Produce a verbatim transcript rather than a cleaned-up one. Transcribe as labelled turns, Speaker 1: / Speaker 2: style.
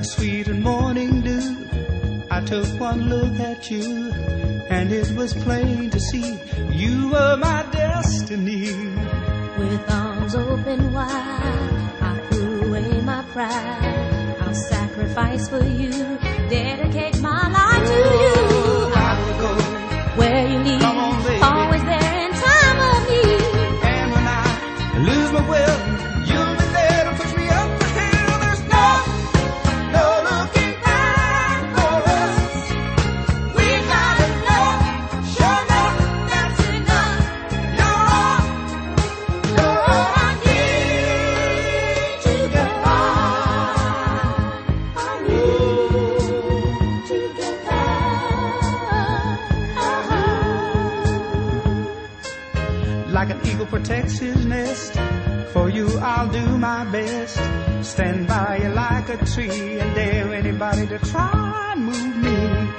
Speaker 1: the sweet and morning dew. I took one look at you, and it was plain to see you were my destiny.
Speaker 2: With arms open wide, I threw away my pride. I'll sacrifice for you, dedicate my life to you.
Speaker 1: I will go
Speaker 2: where you need,
Speaker 1: come on, baby.
Speaker 2: Always there in time of need.
Speaker 1: And when I lose my will, you'll be there to push me up the hill. There's no, no looking back for us. We got enough, sure enough, that's enough. You're all, you're all I need to get by. I need to get by. Like an eagle protects his nest, for you I'll do my best. Stand by you like a tree and dare anybody to try and move me.